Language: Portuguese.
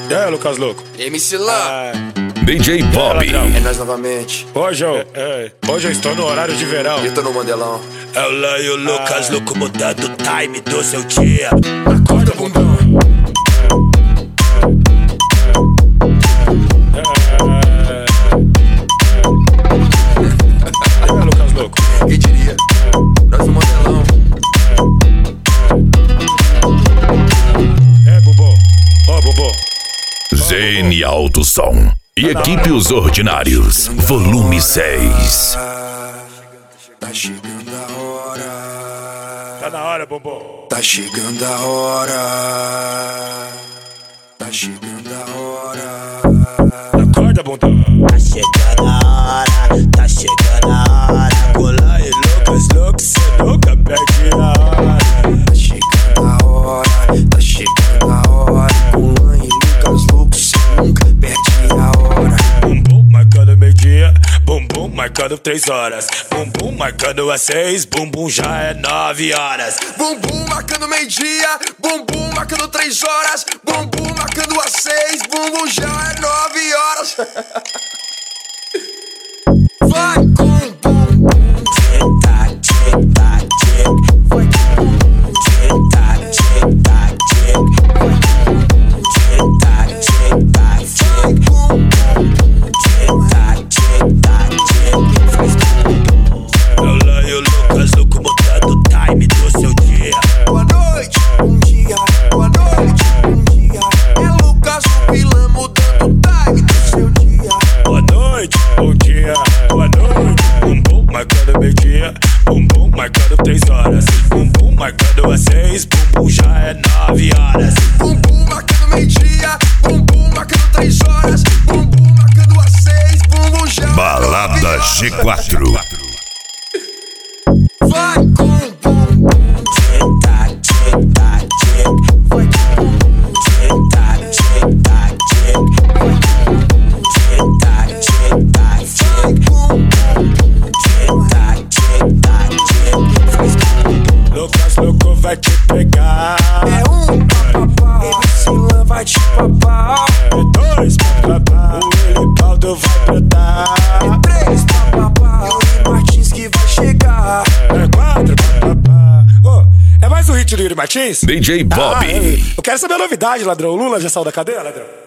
E aí, Lucas Louco? MC Lan, DJ Bob. é nós novamente. Hoje eu estou no horário de verão. Eu tô no Mandelão. É o Lan e o Lucas Louco mudando o time do seu dia. Acorda, bundão. E aí, Lucas Louco? Quem diria? Nós no Mandelão. É, Bumbum. Ó, Bumbum. ZN Alto Som e equipe Os Ordinários, volume 6. Tá chegando a hora. Tá na hora, Bumbum. Tá chegando a hora. Tá chegando a hora. Acorda, bundão. Tá chegando a hora, tá chegando a hora. Colar e Lucas Louco, cê nunca perde a hora. Tá chegando a hora. Tá chegando a hora. Com Lan e Lucas Louco, cê nunca perde a hora. Bumbum marcando meio-dia, bumbum marcando 3 horas. Bumbum marcando às 6, bumbum já é 9 horas. Bumbum marcando meio-dia, bumbum marcando 3 horas. Bumbum marcando às 6, bumbum já é 9 horas. Vai com bumbum. Tic-tac, tic-tac, tic. Vai com bumbum. Tic-tac, tic-tac, tic. Tic-tac, tic-tac, Vai tic. com bumbum. Tic-tac, tic-tac, tic. Faz bumbum. É o Lan e o Lucas Louco mudando o time do seu dia. Boa noite, bom dia. Boa noite, bom dia. É Lucas Louco e Lan mudando o time do seu dia. Boa noite, bom dia, boa noite. Bumbum marcando meio-dia, bumbum marcando 3 horas. Bumbum marcando às 6, bumbum já é 9 horas. Bumbum marcando meio-dia, bumbum marcando 3 horas. Bumbum marcando às 6, bumbum já. Balada G4. Vai com bumbum. Tic-tac, tic-tac, tic. Vai com bumbum. Tic-tac, tic-tac, tic. Tic-tac, tic-tac, Vai tic. com bumbum. Tic-tac, tic-tac, tic. Faz bumbum. Lucas Louco vai te pegar. É um papapá, MC Lan vai te papar. É 2 papapá, o Elibaldo vai brotar. É 3 papapá, Yuri Martins que vai chegar. É 4 papapá. Ô, é mais um hit do Yuri Martins? DJ Bob. Eu quero saber a novidade, ladrão. O Lula já saiu da cadeia, ladrão?